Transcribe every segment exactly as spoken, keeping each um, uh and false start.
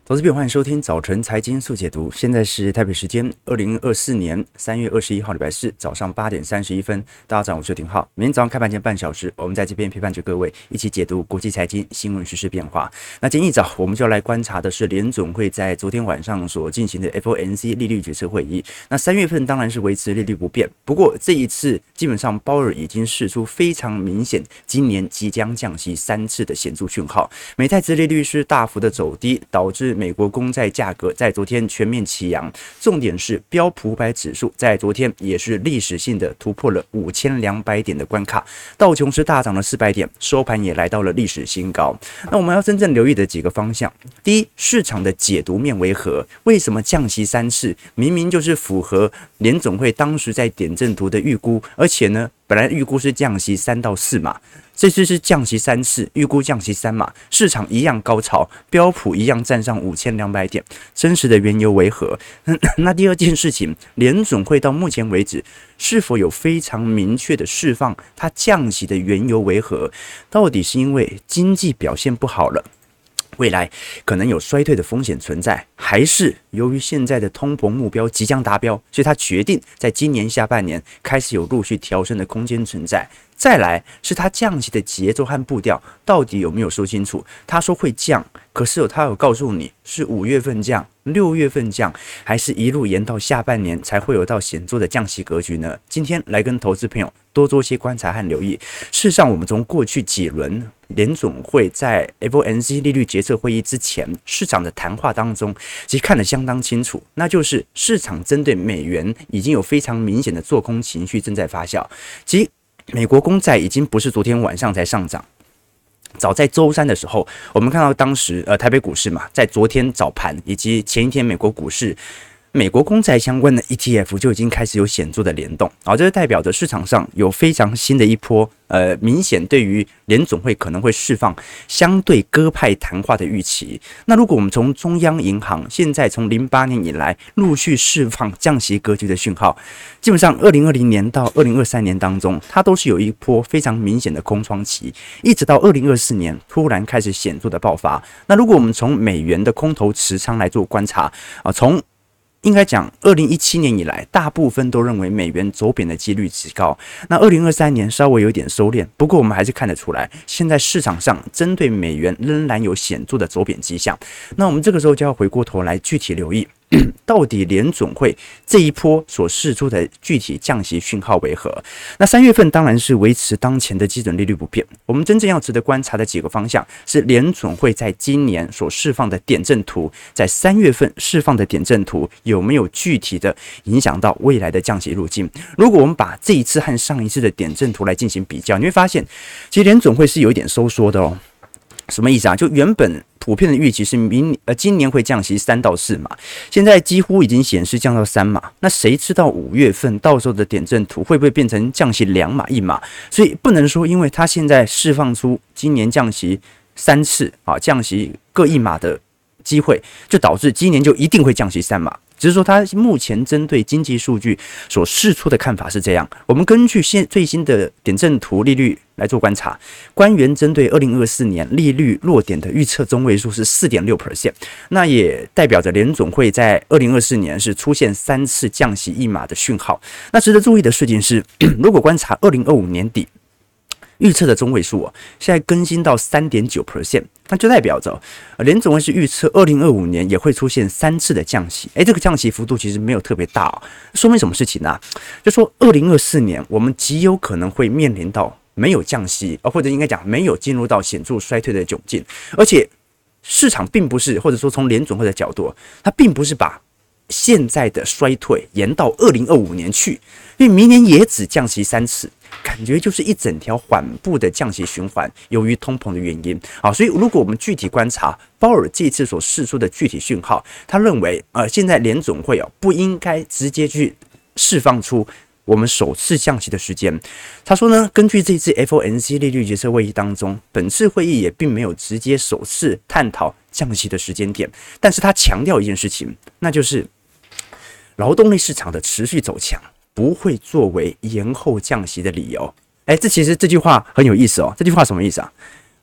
投资朋友，欢迎收听早晨财经速解读。现在是台北时间二零二四年三月二十一号礼拜四早上八点三十一分。大家早上好，我是廷浩。每天早上开盘前半小时，我们在这边陪伴着各位一起解读国际财经新闻时事变化。那今天一早我们就要来观察的是联总会在昨天晚上所进行的 F O M C 利率决策会议。那三月份当然是维持利率不变，不过这一次基本上鲍尔已经释出非常明显今年即将降息三次的显著讯号。美债殖利率是大幅的走低，导致美国公债价格在昨天全面齐扬，重点是标普五百指数在昨天也是历史性的突破了五千两百点的关卡，道琼斯大涨了四百点，收盘也来到了历史新高。那我们要真正留意的几个方向，第一，市场的解读面为何？为什么降息三次，明明就是符合联总会当时在点阵图的预估，而且呢，本来预估是降息三到四码，这次是降息三次，预估降息三码，市场一样高潮，标普一样站上五千两百点，真实的缘由为何？那第二件事情，联总会到目前为止是否有非常明确的释放它降息的缘由为何？到底是因为经济表现不好了，未来可能有衰退的风险存在，还是由于现在的通膨目标即将达标，所以他决定在今年下半年开始有陆续调升的空间存在？再来是他降息的节奏和步调到底有没有说清楚？他说会降，可是有他有告诉你是五月份降、六月份降，还是一路延到下半年才会有到显著的降息格局呢？今天来跟投资朋友多做些观察和留意。事实上，我们从过去几轮联总会在 F O M C 利率决策会议之前，市场的谈话当中，其实看得相当清楚，那就是市场针对美元已经有非常明显的做空情绪正在发酵。其实美国公债已经不是昨天晚上才上涨，早在周三的时候，我们看到当时呃台北股市嘛，在昨天早盘以及前一天美国股市，美国公债相关的 E T F 就已经开始有显著的联动，啊，这就代表着市场上有非常新的一波，呃，明显对于联总会可能会释放相对鸽派谈话的预期。那如果我们从中央银行现在从零八年以来陆续释放降息格局的讯号，基本上二零二零年到二零二三年当中，它都是有一波非常明显的空窗期，一直到二零二四年突然开始显著的爆发。那如果我们从美元的空头持仓来做观察，啊，从应该讲，二零一七年以来，大部分都认为美元走贬的几率极高。那二零二三年稍微有点收敛，不过我们还是看得出来，现在市场上针对美元仍然有显著的走贬迹象。那我们这个时候就要回过头来具体留意，到底联总会这一波所释出的具体降息讯号为何？那三月份当然是维持当前的基准利率不变。我们真正要值得观察的几个方向是联总会在今年所释放的点阵图，在三月份释放的点阵图有没有具体的影响到未来的降息路径？如果我们把这一次和上一次的点阵图来进行比较，你会发现，其实联总会是有一点收缩的哦。什么意思啊？就原本普遍的预期是明呃今年会降息三到四码，现在几乎已经显示降到三码。那谁知道五月份到时候的点阵图会不会变成降息两码一码？所以不能说因为它现在释放出今年降息三次啊，降息各一码的机会，就导致今年就一定会降息三码。只是说，他目前针对经济数据所释出的看法是这样。我们根据现最新的点阵图利率来做观察，官员针对二零二四年利率落点的预测中位数是 百分之四点六， 那也代表着联总会在二零二四年是出现三次降息一码的讯号。那值得注意的事情是，如果观察二零二五年底预测的中位数，现在更新到 百分之三点九， 那就代表着联总会是预测二零二五年也会出现三次的降息。诶，这个降息幅度其实没有特别大哦，说明什么事情呢、啊？就说二零二四年我们极有可能会面临到没有降息，或者应该讲没有进入到显著衰退的窘境，而且市场并不是，或者说从联总会的角度，它并不是把现在的衰退延到二零二五年去，因为明年也只降息三次。感觉就是一整条缓步的降息循环，由于通膨的原因啊，所以如果我们具体观察鲍尔这次所释出的具体讯号，他认为呃，现在联总会哦不应该直接去释放出我们首次降息的时间。他说呢，根据这次 F O M C 利率决策会议当中，本次会议也并没有直接首次探讨降息的时间点，但是他强调一件事情，那就是劳动力市场的持续走强不会作为延后降息的理由。哎，这其实这句话很有意思哦。这句话什么意思啊？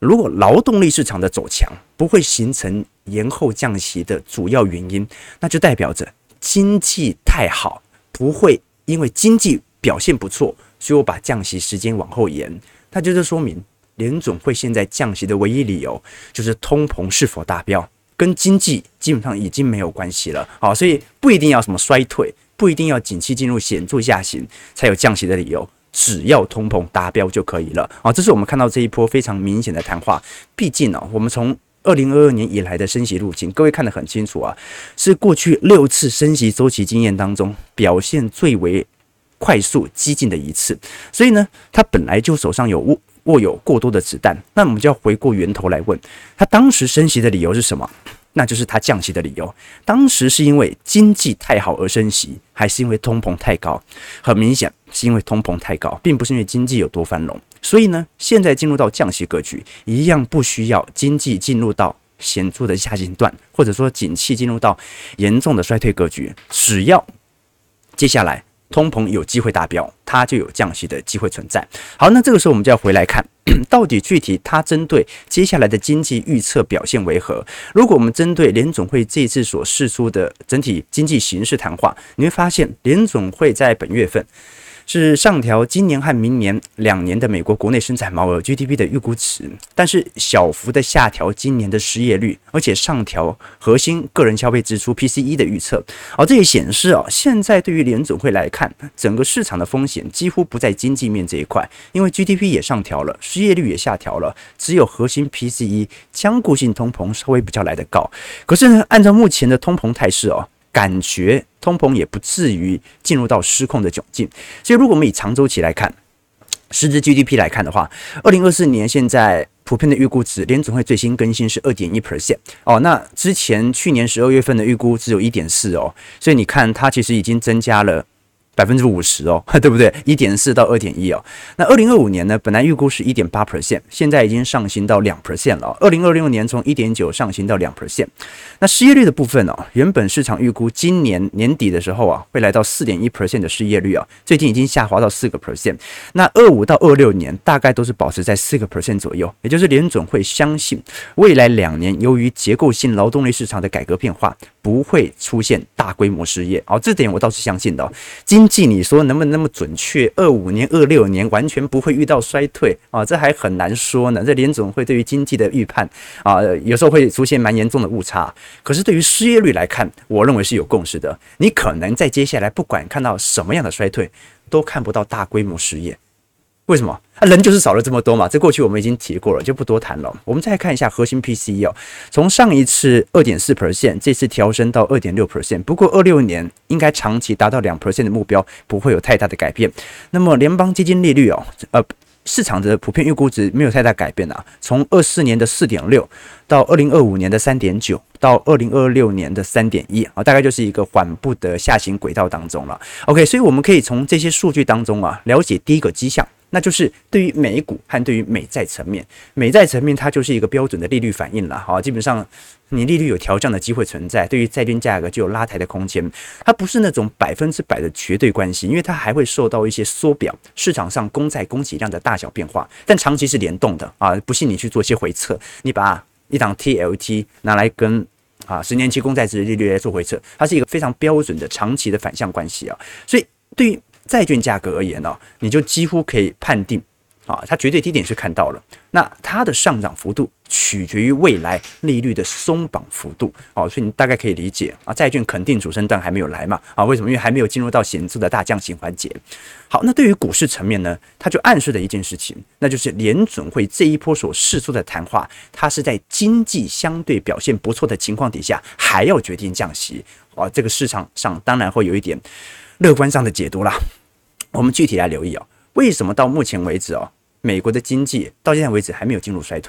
如果劳动力市场的走强不会形成延后降息的主要原因，那就代表着经济太好，不会因为经济表现不错，所以我把降息时间往后延。那就是说明联准会现在降息的唯一理由就是通膨是否达标，跟经济基本上已经没有关系了。好，所以不一定要什么衰退，不一定要景气进入显著下行才有降息的理由。只要通膨达标就可以了啊！这是我们看到这一波非常明显的谈话。毕竟呢、哦，我们从二零二二年以来的升息路径，各位看得很清楚啊，是过去六次升息周期经验当中表现最为快速激进的一次。所以呢，他本来就手上有握握有过多的子弹，那我们就要回过源头来问，他当时升息的理由是什么？那就是他降息的理由。当时是因为经济太好而升息，还是因为通膨太高？很明显是因为通膨太高，并不是因为经济有多繁荣。所以呢，现在进入到降息格局，一样不需要经济进入到显著的下行段，或者说景气进入到严重的衰退格局，只要接下来通膨有机会达标，它就有降息的机会存在。好，那这个时候我们就要回来看，到底具体它针对接下来的经济预测表现为何？如果我们针对联总会这一次所释出的整体经济形势谈话，你会发现联总会在本月份是上调今年和明年两年的美国国内生产毛额 G D P 的预估值，但是小幅的下调今年的失业率，而且上调核心个人消费支出 P C E 的预测。哦，这也显示哦，现在对于联总会来看，整个市场的风险几乎不在经济面这一块，因为 G D P 也上调了，失业率也下调了，只有核心 P C E 僵固性通膨稍微比较来得高。可是呢，按照目前的通膨态势哦，感觉通膨也不至于进入到失控的窘境。所以如果我们以长周期来看，实质 G D P 来看的话，二零二四年现在普遍的预估值，联总会最新更新是 百分之二点一 哦。那之前去年十二月份的预估只有 百分之一点四 哦，所以你看它其实已经增加了百分之五十哦，对不对？ 一点四 到 二点一 哦。那二零二五年呢，本来预估是 百分之一点八， 现在已经上行到 百分之二 了、哦。二零二六年从 一点九 上行到 百分之二。那失业率的部分哦，原本市场预估今年年底的时候啊，会来到 百分之四点一 的失业率啊，最近已经下滑到 百分之四。那二五到二六年大概都是保持在 百分之四 左右，也就是联准会相信未来两年由于结构性劳动力市场的改革变化，不会出现大规模失业。哦，这点我倒是相信的、哦。经济你说能不能那么准确？二五年、二六年完全不会遇到衰退啊，这还很难说呢。这联总会对于经济的预判啊，有时候会出现蛮严重的误差。可是对于失业率来看，我认为是有共识的。你可能在接下来不管看到什么样的衰退，都看不到大规模失业。为什么？啊，人就是少了这么多嘛，这过去我们已经提过了，就不多谈了。我们再看一下核心 P C E 哦，从上一次 百分之二点四， 这次调升到 百分之二点六， 不过二六年应该长期达到 百分之二 的目标不会有太大的改变。那么联邦基金利率哦，呃。市场的普遍预估值没有太大改变啊，从二四年的 四点六 到二零二五年的 三点九 到二零二六年的 三点一 啊，大概就是一个缓步的下行轨道当中了。OK， 所以我们可以从这些数据当中啊，了解第一个迹象，那就是对于美股和对于美债层面，美债层面它就是一个标准的利率反应了，好，基本上你利率有调降的机会存在，对于债券价格就有拉抬的空间，它不是那种百分之百的绝对关系，因为它还会受到一些缩表市场上公债供给量的大小变化，但长期是联动的啊，不信你去做一些回测，你把一档 T L T 拿来跟啊十年期公债殖利率来做回测，它是一个非常标准的长期的反向关系啊，所以对于债券价格而言呢、啊，你就几乎可以判定啊，它绝对低点是看到了，那它的上涨幅度取决于未来利率的松绑幅度哦，所以你大概可以理解啊，债券肯定主升段还没有来嘛啊，为什么？因为还没有进入到显著的大降息环节。好，那对于股市层面呢，它就暗示了一件事情，那就是联准会这一波所释出的谈话，它是在经济相对表现不错的情况底下，还要决定降息啊，这个市场上当然会有一点乐观上的解读啦。我们具体来留意哦，为什么到目前为止哦，美国的经济到现在为止还没有进入衰退？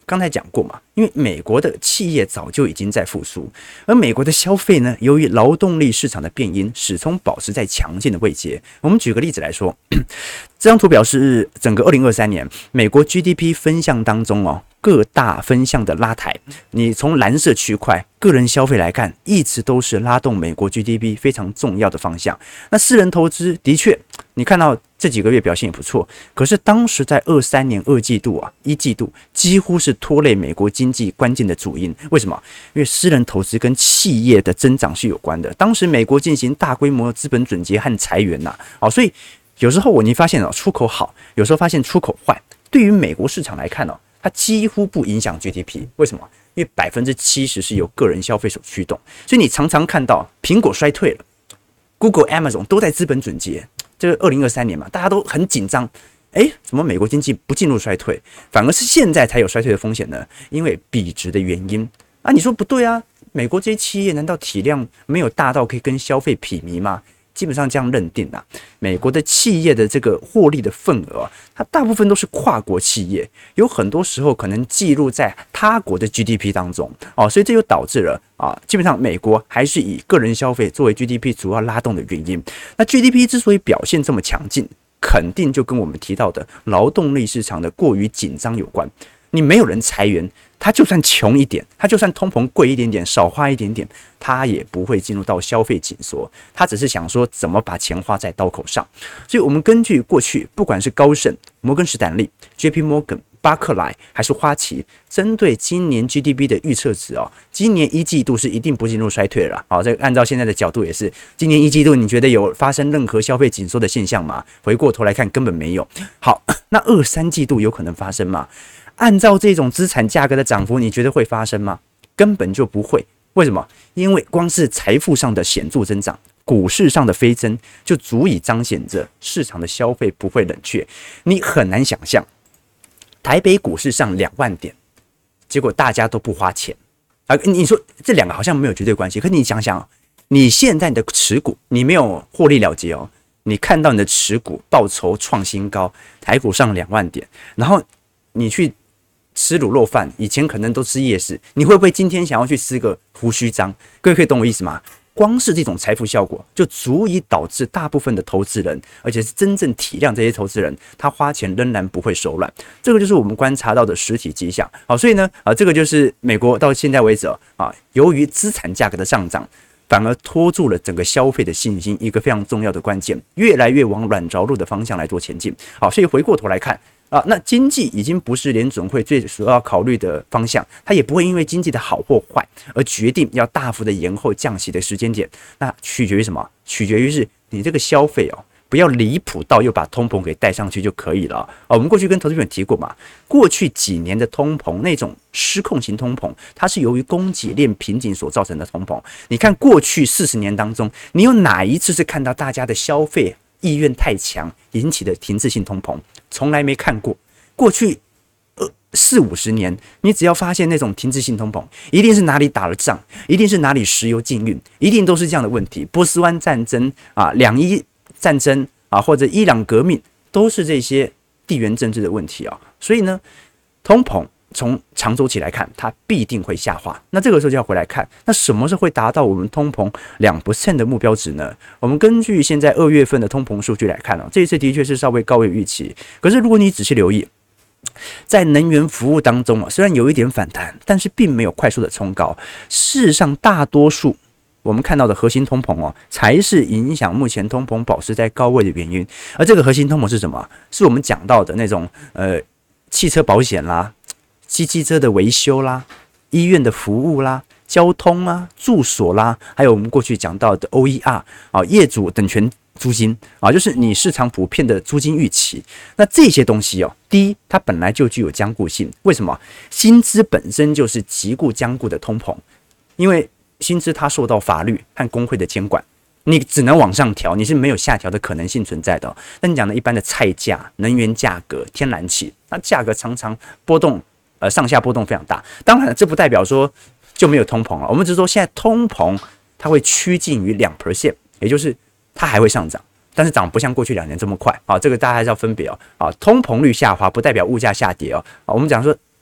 刚才讲过嘛，因为美国的企业早就已经在复苏，而美国的消费呢，由于劳动力市场的变因，始终保持在强劲的位阶。我们举个例子来说，这张图表示整个二零二三年美国 G D P 分项当中哦，各大分项的拉抬。你从蓝色区块个人消费来看，一直都是拉动美国 G D P 非常重要的方向。那私人投资的确，你看到这几个月表现也不错，可是当时在二三年二季度啊，一季度几乎是拖累美国经济关键的主因。为什么？因为私人投资跟企业的增长是有关的。当时美国进行大规模资本准结和裁员呐、啊，好，所以有时候我你发现哦，出口好，有时候发现出口坏。对于美国市场来看哦，它几乎不影响 G D P。为什么？因为百分之七十是由个人消费所驱动，所以你常常看到苹果衰退了 ，Google、Amazon 都在资本准结。这个二零二三年嘛，大家都很紧张。哎，怎么美国经济不进入衰退，反而是现在才有衰退的风险呢？因为比值的原因啊，你说不对啊？美国这些企业难道体量没有大到可以跟消费媲美吗？基本上这样认定啊，美国的企业的这个获利的份额，它大部分都是跨国企业，有很多时候可能记录在他国的 G D P 当中哦，所以这就导致了啊，基本上美国还是以个人消费作为 G D P 主要拉动的原因。那 G D P 之所以表现这么强劲，肯定就跟我们提到的劳动力市场的过于紧张有关。你没有人裁员，他就算穷一点，他就算通膨贵一点点，少花一点点，他也不会进入到消费紧缩，他只是想说怎么把钱花在刀口上。所以我们根据过去不管是高盛、摩根士丹利、J P Morgan、巴克莱还是花旗，针对今年 G D P 的预测值哦，今年一季度是一定不进入衰退了。好，这个按照现在的角度也是，今年一季度你觉得有发生任何消费紧缩的现象吗？回过头来看根本没有。好，那二三季度有可能发生吗？按照这种资产价格的涨幅，你觉得会发生吗？根本就不会。为什么？因为光是财富上的显著增长，股市上的飞增，就足以彰显着市场的消费不会冷却。你很难想象，台北股市上两万点，结果大家都不花钱啊！你说这两个好像没有绝对关系，可是你想想，你现在的持股，你没有获利了结哦，你看到你的持股报酬创新高，台股上两万点，然后你去吃卤肉饭，以前可能都吃夜市，你会不会今天想要去吃个胡须章？各位可以懂我意思吗？光是这种财富效果，就足以导致大部分的投资人，而且是真正体谅这些投资人，他花钱仍然不会手软。这个就是我们观察到的实体迹象。好，所以呢，啊，这个就是美国到现在为止啊，由于资产价格的上涨，反而拖住了整个消费的信心，一个非常重要的关键，越来越往软着陆的方向来做前进。好，所以回过头来看。啊，那经济已经不是联准会最主要考虑的方向，它也不会因为经济的好或坏而决定要大幅的延后降息的时间点。那取决于什么？取决于是你这个消费哦，不要离谱到又把通膨给带上去就可以了。啊，我们过去跟投资人提过嘛，过去几年的通膨那种失控型通膨，它是由于供给链瓶颈所造成的通膨。你看过去四十年当中，你有哪一次是看到大家的消费意愿太强引起的停滞性通膨？从来没看过。过去呃四五十年，你只要发现那种停滞性通膨，一定是哪里打了仗，一定是哪里石油禁运，一定都是这样的问题。波斯湾战争啊，两伊战争啊，或者伊朗革命，都是这些地缘政治的问题啊。所以呢，通膨从长周期来看，它必定会下滑。那这个时候就要回来看，那什么是会达到我们通膨 百分之二 的目标值呢？我们根据现在二月份的通膨数据来看，这一次的确是稍微高于预期。可是如果你仔细留意，在能源服务当中，虽然有一点反弹，但是并没有快速的冲高。事实上，大多数我们看到的核心通膨哦，才是影响目前通膨保持在高位的原因。而这个核心通膨是什么？是我们讲到的那种呃汽车保险啦。机机车的维修啦，医院的服务啦，交通啦，住所啦，还有我们过去讲到的 O E R 啊，业主等权租金啊，就是你市场普遍的租金预期。那这些东西哦，第一，它本来就具有僵固性。为什么？薪资本身就是极固僵固的通膨，因为薪资它受到法律和工会的监管。你只能往上调，你是没有下调的可能性存在的。那你讲的一般的菜价、能源价格、天然气，那价格常常波动。呃，上下波动非常大。当然，这不代表说就没有通膨了。我们只是说，现在通膨它会趋近于 百分之二， 也就是它还会上涨，但是涨不像过去两年这么快啊。这个大家还是要分别哦。啊，通膨率下滑不代表物价下跌哦。啊，我们讲说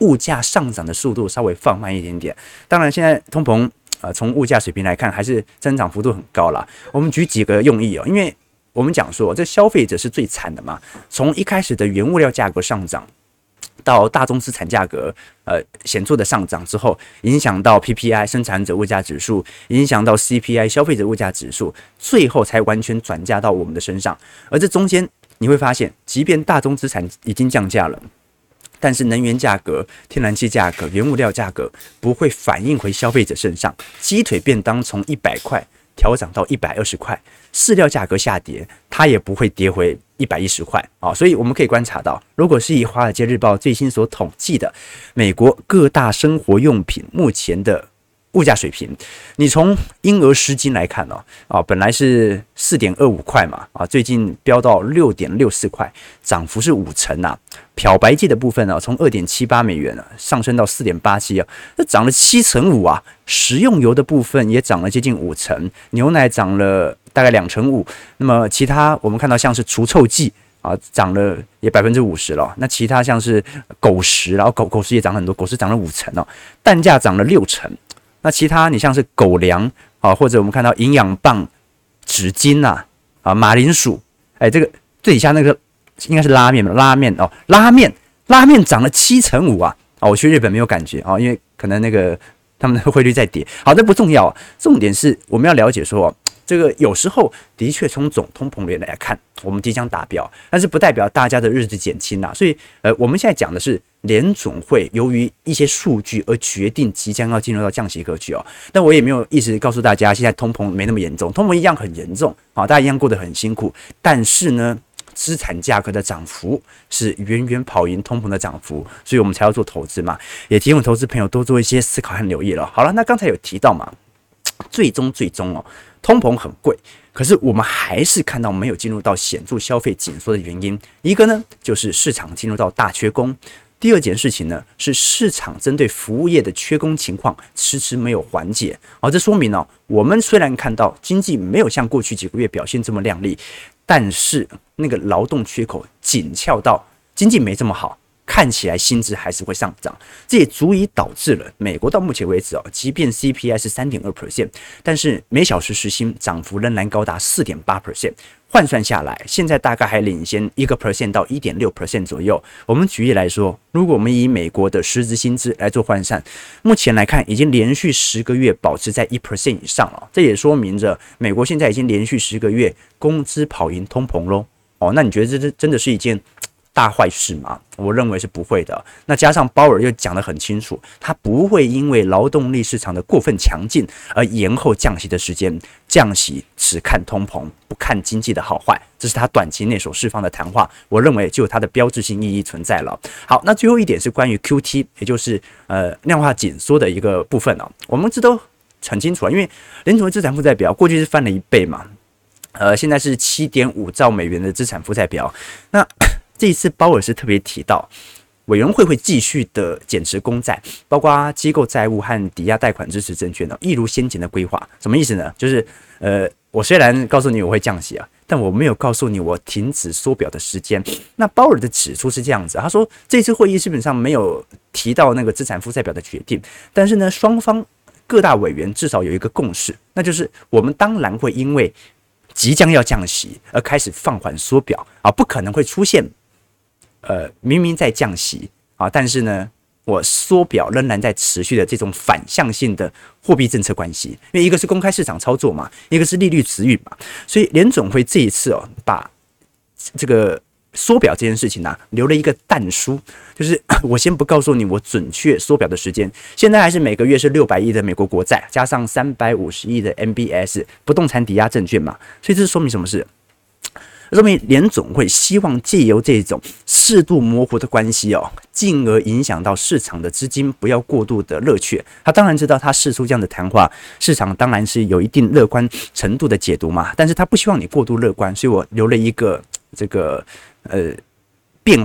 物价上涨的速度稍微放慢一点点。当然，现在通膨呃从物价水平来看，还是增长幅度很高啦。我们举几个用意哦，因为我们讲说这消费者是最惨的嘛，从一开始的原物料价格上涨。到大宗资产价格呃显著的上涨之后，影响到 P P I 生产者物价指数，影响到 C P I 消费者物价指数，最后才完全转嫁到我们的身上。而这中间你会发现，即便大宗资产已经降价了，但是能源价格、天然气价格、原物料价格不会反映回消费者身上。鸡腿便当从一百块调涨到一百二十块，饲料价格下跌，它也不会跌回一百一十块啊。所以我们可以观察到，如果是以华尔街日报最新所统计的美国各大生活用品目前的物价水平，你从婴儿湿巾来看哦，啊，本来是 四点二五块嘛，啊，最近飙到 六点六四块，涨幅是五成啊。漂白剂的部分呢、啊，从 二点七八美元啊上升到 四点八七啊，这涨了七成五啊。食用油的部分也涨了接近五成，牛奶涨了大概两成五。那么其他我们看到像是除臭剂啊，涨了也百分之五十了。那其他像是狗食，然后狗狗食也涨很多，狗食涨了五成哦，蛋价涨了六成。那其他你像是狗粮啊，或者我们看到营养棒、纸巾啊、啊马铃薯，哎，这个最底下那个应该是拉面吧？拉面哦，拉面拉面涨了七成五啊！哦，我去日本没有感觉啊、哦，因为可能那个他们的汇率在跌。好，这不重要、啊，重点是我们要了解说，这个有时候的确从总通膨率来看，我们即将达标，但是不代表大家的日子减轻啊。所以，呃，我们现在讲的是联总会由于一些数据而决定即将要进入到降息格局哦。但我也没有意思告诉大家，现在通膨没那么严重，通膨一样很严重啊，大家一样过得很辛苦。但是呢，资产价格的涨幅是远远跑赢通膨的涨幅，所以我们才要做投资嘛。也提醒投资朋友多做一些思考和留意了。好了，那刚才有提到嘛，最终最终哦，通膨很贵。可是我们还是看到没有进入到显著消费紧缩的原因，一个呢就是市场进入到大缺工，第二件事情呢是市场针对服务业的缺工情况迟迟没有缓解。哦，这说明哦，我们虽然看到经济没有像过去几个月表现这么亮丽，但是那个劳动缺口紧俏到经济没这么好，看起来薪资还是会上涨，这也足以导致了美国到目前为止哦，即便 C P I 是 百分之三点二， 但是每小时时薪涨幅仍然高达 百分之四点八， 换算下来，现在大概还领先 百分之一 到 百分之一点六 左右。我们举例来说，如果我们以美国的实质薪资来做换算，目前来看已经连续十个月保持在 百分之一 以上了，这也说明着美国现在已经连续十个月工资跑赢通膨咯。哦，那你觉得这真的是一件大坏事吗？我认为是不会的。那加上鲍尔又讲得很清楚，他不会因为劳动力市场的过分强劲而延后降息的时间，降息只看通膨，不看经济的好坏，这是他短期内所释放的谈话，我认为就有它的标志性意义存在了。好，那最后一点是关于 Q T， 也就是呃量化紧缩的一个部分啊，我们这都很清楚啊，因为联储会资产负债表过去是翻了一倍嘛，呃，现在是 七点五兆美元的资产负债表，那这一次鲍尔是特别提到，委员会会继续的减持公债，包括机构债务和抵押贷款支持证券呢，一如先前的规划。什么意思呢？就是呃，我虽然告诉你我会降息啊，但我没有告诉你我停止缩表的时间。那鲍尔的指出是这样子，他说这次会议基本上没有提到那个资产负债表的决定，但是呢，双方各大委员至少有一个共识，那就是我们当然会因为即将要降息而开始放缓缩表啊，不可能会出现。呃，明明在降息啊，但是呢，我缩表仍然在持续的这种反向性的货币政策关系，因为一个是公开市场操作嘛，一个是利率持允嘛，所以联总会这一次哦，把这个缩表这件事情啊，留了一个但书，就是我先不告诉你我准确缩表的时间，现在还是每个月是六百亿的美国国债，加上三百五十亿的 M B S 不动产抵押证券嘛，所以这是说明什么事？说明联总会希望借由这种适度模糊的关系哦，进而影响到市场的资金不要过度的热却。他当然知道他释出这样的谈话，市场当然是有一定乐观程度的解读嘛，但是他不希望你过度乐观，所以我留了一个这个呃变化。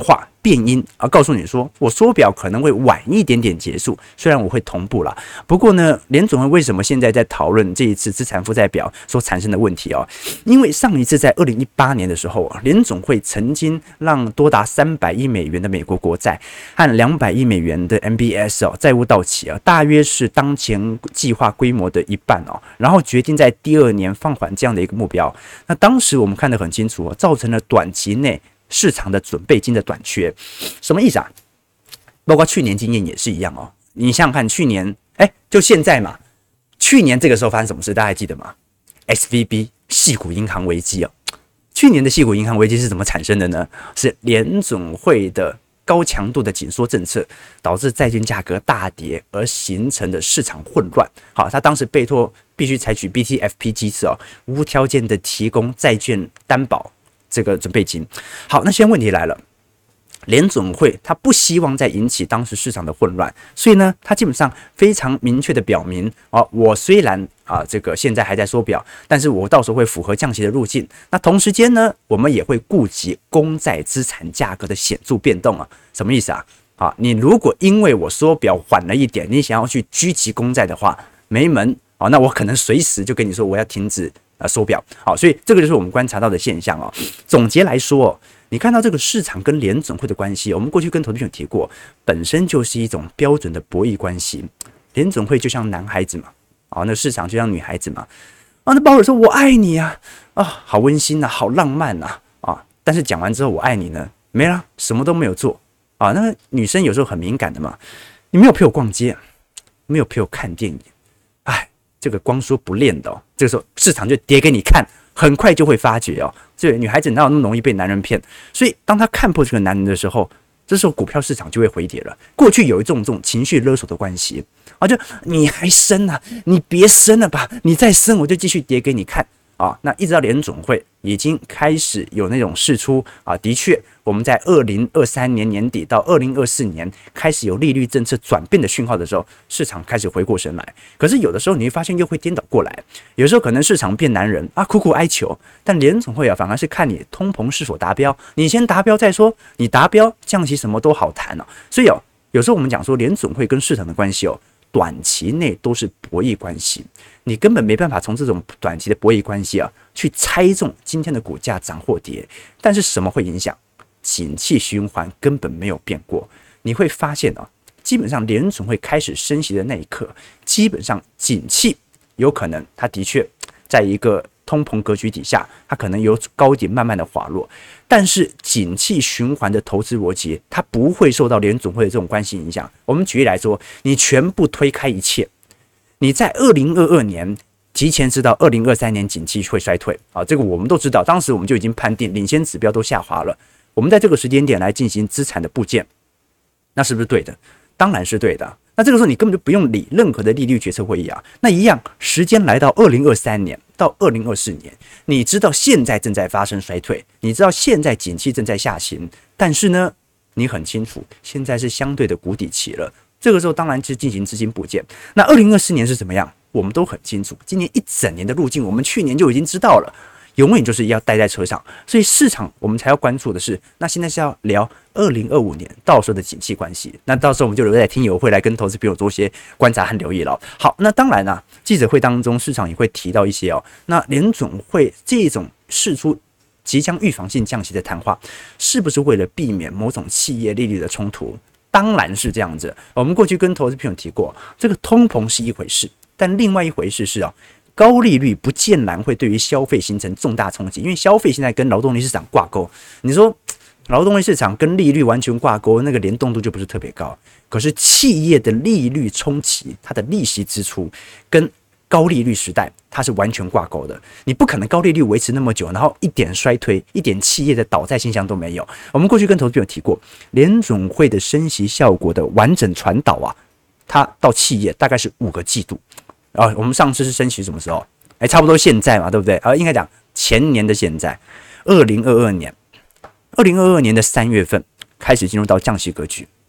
变因啊，告诉你说我缩表可能会晚一点点结束，虽然我会同步啦，不过呢，联总会为什么现在在讨论这一次资产负债表所产生的问题哦？因为上一次在二零一八年的时候啊，联总会曾经让多达三百亿美元的美国国债和两百亿美元的 M B S 哦债务到期啊，大约是当前计划规模的一半哦，然后决定在第二年放缓这样的一个目标。那当时我们看得很清楚哦，造成了短期内市场的准备金的短缺。什么意思啊？包括去年经验也是一样哦。你想想看，去年哎，就现在嘛，去年这个时候发生什么事？大家还记得吗 ？S V B 矽谷银行危机哦。去年的矽谷银行危机是怎么产生的呢？是联总会的高强度的紧缩政策导致债券价格大跌而形成的市场混乱。好，他当时被迫必须采取 B T F P 机制哦，无条件的提供债券担保这个准备金。好，那现在问题来了。联总会他不希望再引起当时市场的混乱，所以呢，他基本上非常明确的表明啊，我虽然啊这个现在还在缩表，但是我到时候会符合降息的路径。那同时间呢，我们也会顾及公债资产价格的显著变动啊，什么意思啊？啊，你如果因为我缩表缓了一点，你想要去狙击公债的话，没门啊，那我可能随时就跟你说我要停止呃缩表。好，所以这个就是我们观察到的现象哦。总结来说，你看到这个市场跟联总会的关系，我们过去跟投资朋友提过，本身就是一种标准的博弈关系。联总会就像男孩子嘛，啊，那市场就像女孩子嘛，啊，那鲍尔说我爱你啊，啊，好温馨啊，好浪漫啊，啊，但是讲完之后我爱你呢，没了，什么都没有做啊。那女生有时候很敏感的嘛，你没有陪我逛街，没有陪我看电影，哎，这个光说不练的哦，这个时候市场就跌给你看。很快就会发觉哦，这女孩子哪有那么容易被男人骗？所以当她看破这个男人的时候，这时候股票市场就会回跌了。过去有一种这种情绪勒索的关系啊，就你还生啊，你别生了吧，你再生我就继续跌给你看啊。那一直到联总会已经开始有那种释出啊，的确我们在二零二三年年底到二零二四年开始有利率政策转变的讯号的时候，市场开始回过神来。可是有的时候你会发现又会颠倒过来，有时候可能市场变男人啊，苦苦哀求，但联总会啊反而是看你通膨是否达标，你先达标再说，你达标降息什么都好谈哦。所以哦，有时候我们讲说联总会跟市场的关系哦，短期内都是博弈关系，你根本没办法从这种短期的博弈关系啊去猜中今天的股价涨或跌。但是什么会影响？景气循环根本没有变过。你会发现啊，基本上联总会开始升息的那一刻，基本上景气有可能它的确在一个通膨格局底下，它可能由高点慢慢的滑落，但是景气循环的投资逻辑，它不会受到联总会的这种关系影响。我们举例来说，你全部推开一切，你在二零二二年提前知道二零二三年景气会衰退啊，这个我们都知道，当时我们就已经判定领先指标都下滑了。我们在这个时间点来进行资产的部件，那是不是对的？当然是对的。那这个时候你根本就不用理任何的利率决策会议啊。那一样，时间来到二零二三年到二零二四年，你知道现在正在发生衰退，你知道现在景气正在下行，但是呢，你很清楚现在是相对的谷底期了。这个时候当然是进行资金部件。那二零二四年是怎么样？我们都很清楚，今年一整年的路径，我们去年就已经知道了。永远就是要待在车上，所以市场我们才要关注的是，那现在是要聊二零二五年到时候的景气关系，那到时候我们就留在听友会来跟投资朋友做些观察和留意了。好，那当然啊，记者会当中市场也会提到一些哦，那联总会这种释出即将预防性降息的谈话，是不是为了避免某种企业利率的冲突？当然是这样子。我们过去跟投资朋友提过，这个通膨是一回事，但另外一回事是哦。高利率不见然会对于消费形成重大冲击，因为消费现在跟劳动力市场挂钩。你说劳动力市场跟利率完全挂钩，那个联动度就不是特别高。可是企业的利率冲击，它的利息支出跟高利率时代它是完全挂钩的。你不可能高利率维持那么久，然后一点衰退、一点企业的倒债现象都没有。我们过去跟投资朋友提过，联总会的升息效果的完整传导啊，它到企业大概是五个季度。啊，我们上次是升息什么时候？哎，差不多现在嘛，对不对？啊，应该讲前年的现在，二零二二年，二零二二年的三月份开始进入到降息格局。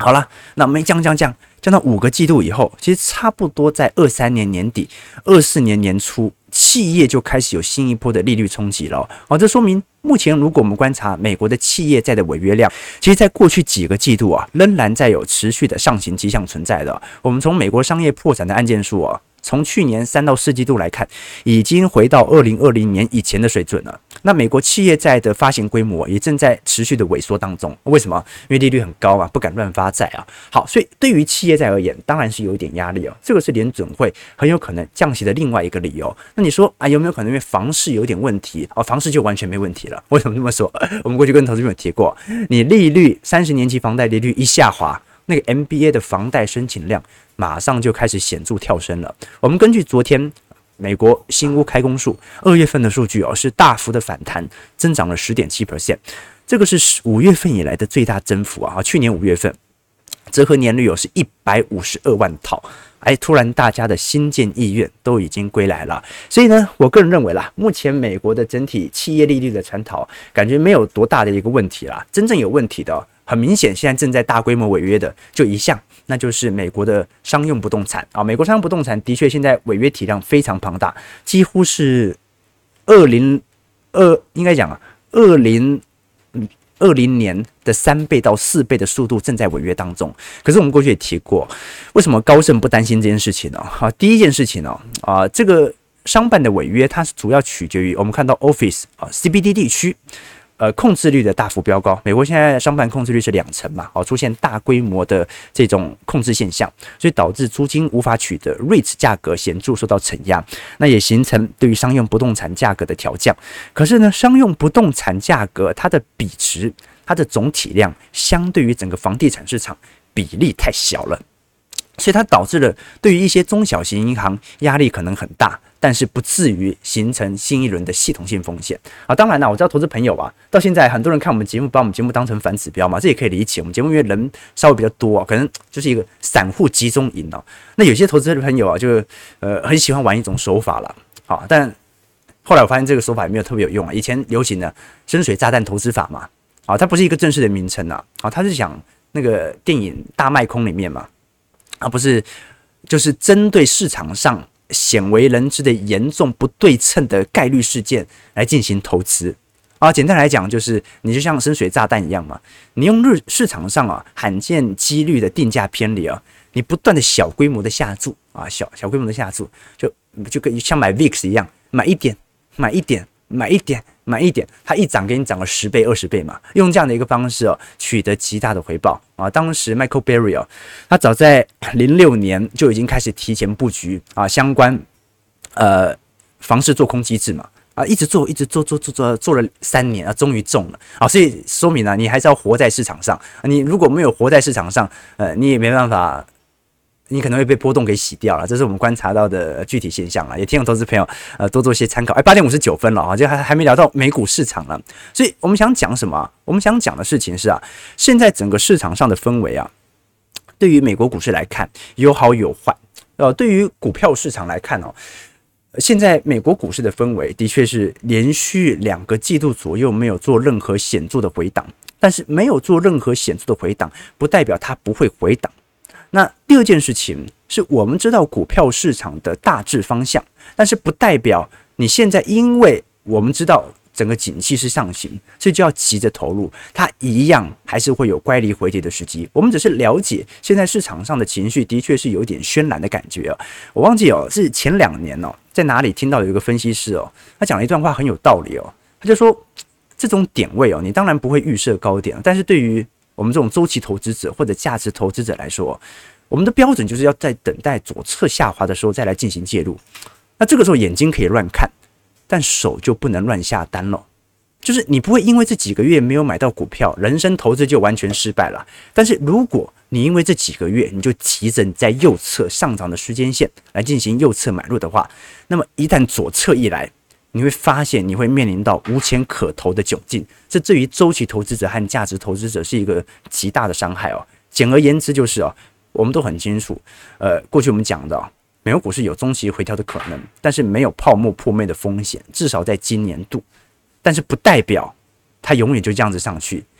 好了，那我们降降降降到五个季度以后，其实差不多在二三年年底、二四年年初，企业就开始有新一波的利率冲击了。哦，这说明目前如果我们观察美国的企业债的违约量，其实在过去几个季度啊，仍然在有持续的上行迹象存在的。我们从美国商业破产的案件数啊，从去年三到四季度来看，已经回到二零二零年以前的水准了。那美国企业债的发行规模也正在持续的萎缩当中。为什么？因为利率很高啊，不敢乱发债啊。好，所以对于企业债而言，当然是有一点压力哦。这个是联准会很有可能降息的另外一个理由。那你说啊，有没有可能因为房市有点问题哦？房市就完全没问题了？为什么这么说？我们过去跟投资朋友提过，你利率三十年期房贷利率一下滑，那个 M B A 的房贷申请量马上就开始显著跳升了。我们根据昨天美国新屋开工数二月份的数据哦，是大幅的反弹，增长了 百分之十点七， 这个是五月份以来的最大增幅啊！去年五月份折合年率有是一百五十二万套，哎，突然大家的新建意愿都已经归来了，所以呢，我个人认为啦，目前美国的整体企业利率的传导感觉没有多大的一个问题啦，真正有问题的哦，很明显现在正在大规模违约的就一项，那就是美国的商用不动产啊。美国商用不动产的确现在违约体量非常庞大，几乎是二零二应该讲啊，二零二零年的三倍到四倍的速度正在违约当中。可是我们过去也提过，为什么高盛不担心这件事情呢？啊，第一件事情呢，啊，这个商办的违约它是主要取决于我们看到 Office 啊 C B D 地区。呃，控制率的大幅飙高，美国现在商办控制率是两成嘛，哦，出现大规模的这种控制现象，所以导致租金无法取得 ，REITs 价格显著受到承压，那也形成对于商用不动产价格的调降。可是呢，商用不动产价格它的比值，它的总体量相对于整个房地产市场比例太小了。所以它导致了对于一些中小型银行压力可能很大，但是不至于形成新一轮的系统性风险啊。当然啦，我知道投资朋友啊，到现在很多人看我们节目，把我们节目当成反指标嘛，这也可以理解。我们节目因为人稍微比较多啊，可能就是一个散户集中营哦。那有些投资朋友啊，就呃很喜欢玩一种手法啦，好，但后来我发现这个手法也没有特别有用啊。以前流行的深水炸弹投资法嘛，啊，它不是一个正式的名称啊，啊，它是讲那个电影《大卖空》里面嘛。而不是就是针对市场上鲜为人知的严重不对称的概率事件来进行投资啊。简单来讲，就是你就像深水炸弹一样嘛，你用日市场上啊罕见几率的定价偏离啊，你不断的小规模的下注啊，小小规模的下注，就就跟像买 V I X 一样，买一点，买一点，买一点。买一点，它一涨给你涨了十倍、二十倍嘛，用这样的一个方式哦，取得极大的回报啊。当时 Michael Burry 哦，他早在零六年就已经开始提前布局啊，相关呃房市做空机制嘛啊，一直做，一直做，做做做做了三年啊，终于中了啊。所以说明啊，你还是要活在市场上，你如果没有活在市场上，呃，你也没办法。你可能会被波动给洗掉了，这是我们观察到的具体现象了。也提醒投资朋友，呃，多做些参考。哎，八点五十九分了啊，就还还没聊到美股市场了。所以我们想讲什么啊？我们想讲的事情是啊，现在整个市场上的氛围啊，对于美国股市来看有好有坏。呃，对于股票市场来看哦，现在美国股市的氛围的确是连续两个季度左右没有做任何显著的回档，但是没有做任何显著的回档，不代表它不会回档。那第二件事情是我们知道股票市场的大致方向，但是不代表你现在因为我们知道整个景气是上行，所以就要急着投入，它一样还是会有乖离回跌的时机。我们只是了解现在市场上的情绪的确是有点渲染的感觉哦。我忘记哦，是前两年哦，在哪里听到有一个分析师哦，他讲了一段话很有道理哦，他就说这种点位哦，你当然不会预设高点，但是对于我们这种周期投资者或者价值投资者来说，我们的标准就是要在等待左侧下滑的时候再来进行介入。那这个时候眼睛可以乱看，但手就不能乱下单了。就是你不会因为这几个月没有买到股票，人生投资就完全失败了。但是如果你因为这几个月你就急着在右侧上涨的时间线来进行右侧买入的话，那么一旦左侧一来，你会发现你会面临到无钱可投的窘境，这对于周期投资者和价值投资者是一个极大的伤害哦。简而言之就是哦，我们都很清楚，呃，过去我们讲的、哦、美国股市有中期回调的可能，但是没有泡沫破灭的风险，至少在今年度。但是不代表它永远就这样子上去，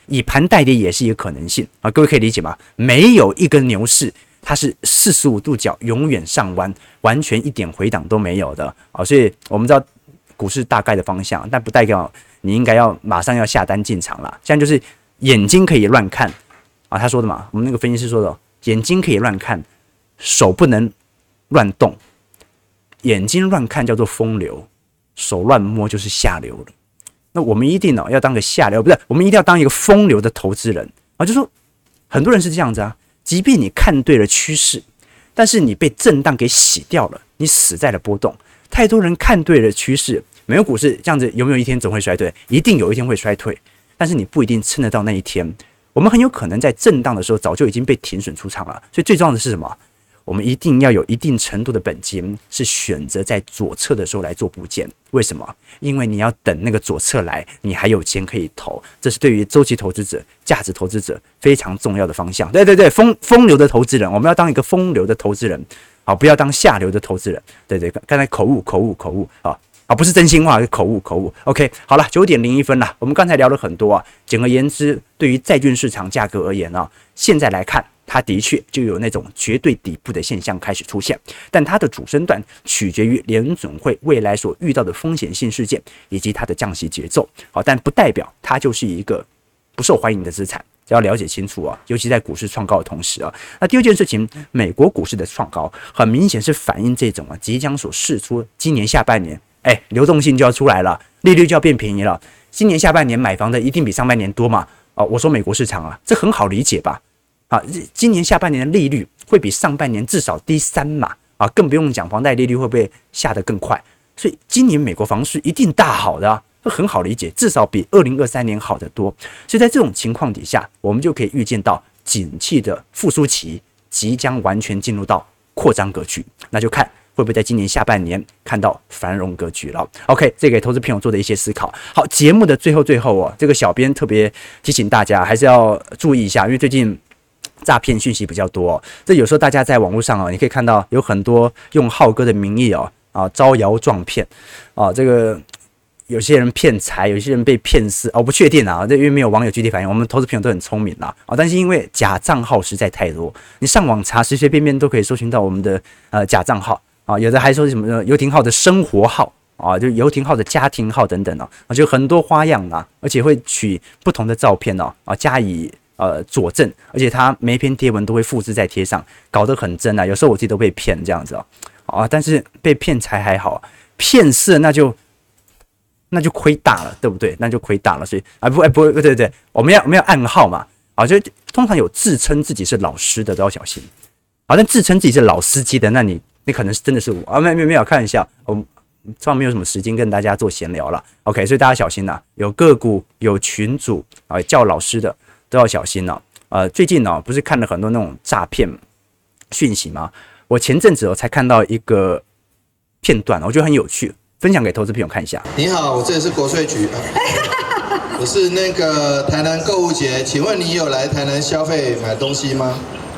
以盘代跌也是一个可能性啊，各位可以理解吗？没有一个牛市它是四十五度角永远上弯，完全一点回档都没有的啊，所以我们知道股市大概的方向，但不代表你应该要马上要下单进场了。现在就是眼睛可以乱看啊，他说的嘛，我们那个分析师说的，眼睛可以乱看，手不能乱动。眼睛乱看叫做风流，手乱摸就是下流了。那我们一定哦要当个下流，不是，我们一定要当一个风流的投资人啊！就说很多人是这样子啊，即便你看对了趋势，但是你被震荡给洗掉了，你死在了波动。太多人看对了趋势，美国股市这样子有没有一天总会衰退？一定有一天会衰退，但是你不一定撑得到那一天。我们很有可能在震荡的时候早就已经被停损出场了。所以最重要的是什么？我们一定要有一定程度的本金，是选择在左侧的时候来做部件。为什么？因为你要等那个左侧来，你还有钱可以投。这是对于周期投资者、价值投资者非常重要的方向。对对对，风风流的投资人，我们要当一个风流的投资人，好，不要当下流的投资人。对对，刚才口误口误口误啊。啊，不是真心话，是口误口误。OK， 好了，九点零一分了。我们刚才聊了很多啊。简而言之，对于债券市场价格而言呢、啊，现在来看，它的确就有那种绝对底部的现象开始出现，但它的主升段取决于联准会未来所遇到的风险性事件以及它的降息节奏。好，但不代表它就是一个不受欢迎的资产。要了解清楚啊，尤其在股市创高的同时啊。那第二件事情，美国股市的创高很明显是反映这种啊即将所释出今年下半年。哎，流动性就要出来了，利率就要变便宜了。今年下半年买房的一定比上半年多嘛？哦，我说美国市场啊，这很好理解吧？啊，今年下半年的利率会比上半年至少低三码啊，更不用讲房贷利率会不会下得更快。所以今年美国房市一定大好的啊，这很好理解，至少比二零二三年好得多。所以在这种情况底下，我们就可以预见到景气的复苏期即将完全进入到扩张格局，那就看会不会在今年下半年看到繁荣格局了 ？OK， 这给投资朋友做的一些思考。好，节目的最后最后哦，这个小编特别提醒大家，还是要注意一下，因为最近诈骗讯息比较多、哦。这有时候大家在网络上哦，你可以看到有很多用浩哥的名义哦啊招摇撞骗啊，这个有些人骗财，有些人被骗色，哦不确定啊，这因为没有网友具体反应，我们投资朋友都很聪明啦啊，但是因为假账号实在太多，你上网查随随便便都可以搜寻到我们的呃假账号。啊，有的还说什么游艇号的生活号啊，就游艇号的家庭号等等哦、啊，就很多花样啦，而且会取不同的照片哦啊加以呃佐证，而且他每一篇贴文都会复制再贴上，搞得很真啊。有时候我自己都被骗这样子哦啊，但是被骗财还好，骗色那就那就亏大了，对不对？那就亏大了，所以啊不哎不对对对，我们要我们要暗号嘛啊，就通常有自称自己是老师的都要小心，好、啊，但自称自己是老司机的，那你。你可能真的是我啊，没有没有没有，开玩笑，我们这样没有什么时间跟大家做闲聊了 ，OK， 所以大家小心呐、啊，有个股有群主啊叫老师的都要小心了、啊。呃，最近呢、啊、不是看了很多那种诈骗讯息吗？我前阵子我才看到一个片段，我觉得很有趣，分享给投资朋友看一下。 你好，我这里是国税局，我是那个台南购物节，请问你有来台南消费买东西吗？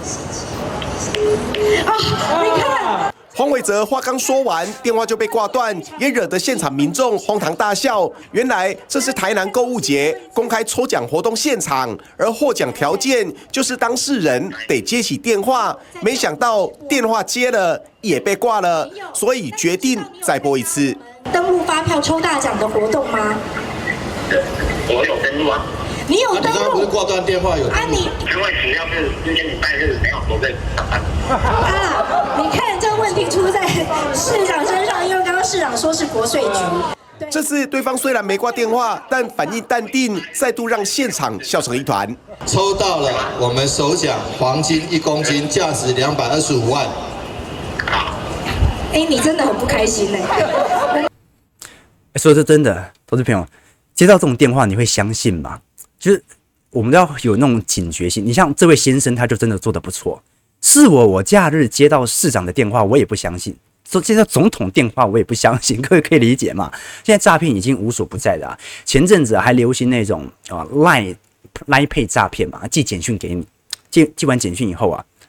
啊，你看。 黄伟哲话刚说完，电话就被挂断，也惹得现场民众哄堂大笑。原来这是台南购物节公开抽奖活动现场，而获奖条件就是当事人得接起电话。没想到电话接了也被挂了，所以决定再拨一次。 登录发票抽大奖的活动吗？ 我有登录啊。 你有登录？ 啊、你刚刚不是挂断电话有？ 啊你？ 因为只要是今天礼拜日没有都在上班。 啊，你看这个问题出在市长身上，因为刚刚市长说是国税局。 这次对方虽然没挂电话，但反应淡定，再度让现场笑成一团。 抽到了我们首奖黄金一公斤，价值两百二十五万。 哎、欸，你真的很不开心呢、欸。 说这真的，投资朋友接到这种电话，你会相信吗？就是我们要有那种警觉性。你像这位先生，他就真的做得不错。是我，我假日接到市长的电话，我也不相信；接到总统电话，我也不相信。各位可以理解吗？现在诈骗已经无所不在的啊。前阵子还流行那种啊 Line Line Pay 诈骗嘛，寄简讯给你，寄寄完简讯以后啊，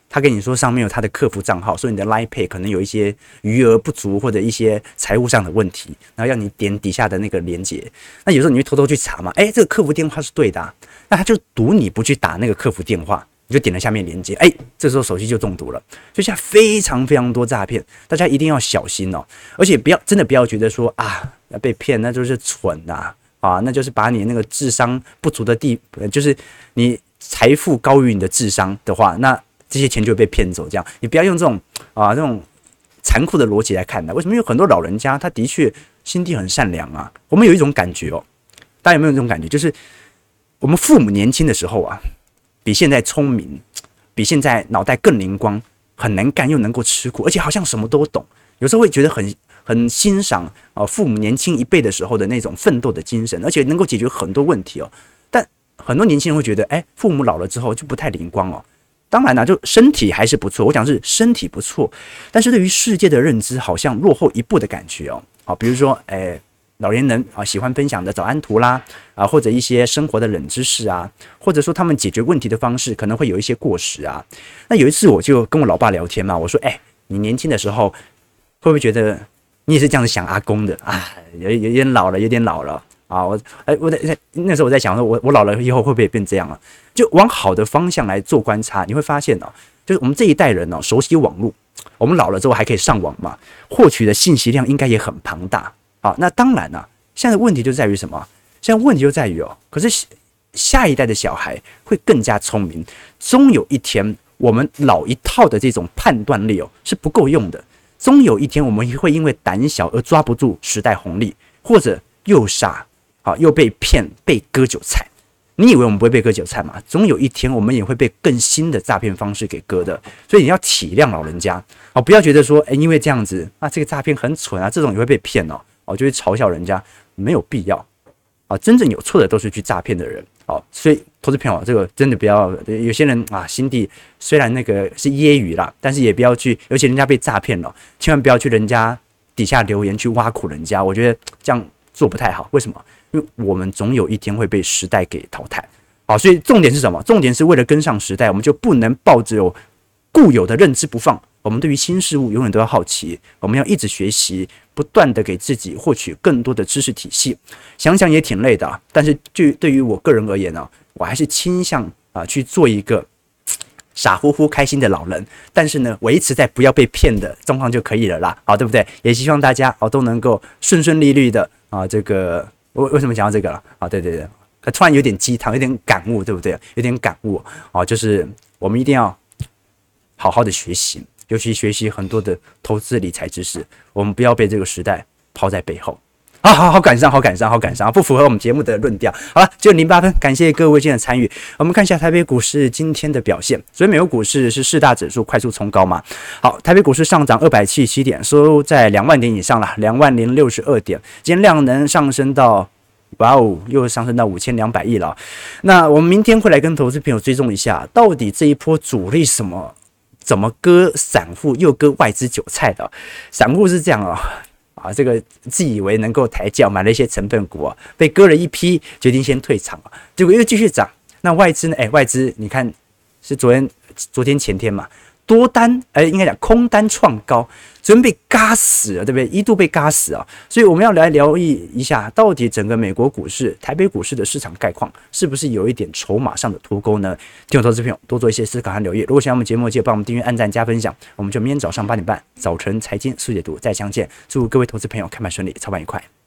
他跟你说上面有他的客服账号，说你的 Line Pay 可能有一些余额不足或者一些财务上的问题，然后要你点底下的那个连结。那有时候你会偷偷去查嘛，哎，这个客服电话是对的、啊，那他就赌你不去打那个客服电话，你就点了下面连接，哎，这时候手机就中毒了。所以现在非常非常多诈骗，大家一定要小心哦，而且不要真的不要觉得说啊要被骗那就是蠢呐、啊。啊，那就是把你那个智商不足的地，就是你财富高于你的智商的话，那这些钱就会被骗走。这样，你不要用这种啊这种残酷的逻辑来看的。为什么？因为很多老人家他的确心地很善良啊。我们有一种感觉哦，大家有没有这种感觉？就是我们父母年轻的时候啊，比现在聪明，比现在脑袋更灵光，很能干又能够吃苦，而且好像什么都懂。有时候会觉得很。很欣赏啊，父母年轻一辈的时候的那种奋斗的精神，而且能够解决很多问题哦。但很多年轻人会觉得，哎，父母老了之后就不太灵光哦。当然啦、啊，就身体还是不错，我讲是身体不错，但是对于世界的认知好像落后一步的感觉哦。啊，比如说，哎，老年人啊喜欢分享的早安图啦，啊或者一些生活的冷知识啊，或者说他们解决问题的方式可能会有一些过时啊。那有一次我就跟我老爸聊天嘛，我说，哎，你年轻的时候会不会觉得？你也是这样子想阿公的啊，有有点老了，有点老了啊！我哎，我在那时候我在想说，我我老了以后会不会也变这样啊？就往好的方向来做观察，你会发现哦，就是我们这一代人哦，熟悉网络，我们老了之后还可以上网嘛，获取的信息量应该也很庞大啊。那当然啊，现在的问题就在于什么？现在问题就在于哦，可是下一代的小孩会更加聪明，终有一天我们老一套的这种判断力哦是不够用的。终有一天，我们会因为胆小而抓不住时代红利，或者又傻啊，又被骗、被割韭菜。你以为我们不会被割韭菜吗？总有一天，我们也会被更新的诈骗方式给割的。所以你要体谅老人家啊，不要觉得说，哎，因为这样子啊，这个诈骗很蠢啊，这种也会被骗哦，哦，就会嘲笑人家，没有必要啊。真正有错的都是去诈骗的人。好，所以投资朋友，这个真的不要。有些人啊，心地虽然那个是揶揄啦，但是也不要去，尤其人家被诈骗了，千万不要去人家底下留言去挖苦人家。我觉得这样做不太好。为什么？因为我们总有一天会被时代给淘汰。好，所以重点是什么？重点是为了跟上时代，我们就不能抱着有固有的认知不放。我们对于新事物永远都要好奇，我们要一直学习，不断的给自己获取更多的知识体系。想想也挺累的、啊，但是就对于我个人而言呢、啊，我还是倾向啊去做一个傻乎乎开心的老人。但是呢，维持在不要被骗的状况就可以了啦，好，对不对？也希望大家哦都能够顺顺利利的啊。这个我为什么讲到这个了？啊，对对对，突然有点鸡汤，有点感悟，对不对？有点感悟啊，就是我们一定要好好的学习。尤其学习很多的投资理财知识，我们不要被这个时代抛在背后。啊，好好感伤，好感伤，好感伤，不符合我们节目的论调。好了，只有零八分，感谢各位今天的参与。我们看一下台北股市今天的表现。所以美国股市是四大指数快速冲高嘛？好，台北股市上涨二百七十七点，收在两万点以上了，两万零六十二点。今天量能上升到。哇哦，又上升到五千两百亿了。那我们明天会来跟投资朋友追踪一下，到底这一波主力什么怎么割散户又割外资韭菜的？散户是这样啊、哦，啊，这个自以为能够抬轿，买了一些成分股啊，被割了一批，决定先退场，结果又继续涨。那外资呢？哎，外资你看是昨天、昨天前天嘛。多单，哎，应该讲空单创高，昨天被嘎死了，对不对？一度被嘎死啊！所以我们要来留意一下，到底整个美国股市、台北股市的市场概况是不是有一点筹码上的脱钩呢？听我投资朋友多做一些思考和留意。如果喜欢我们节目，记得帮我们订阅、按赞、加分享。我们就明天早上八点半，早晨财经速解读再相见。祝各位投资朋友开盘顺利，操盘愉快。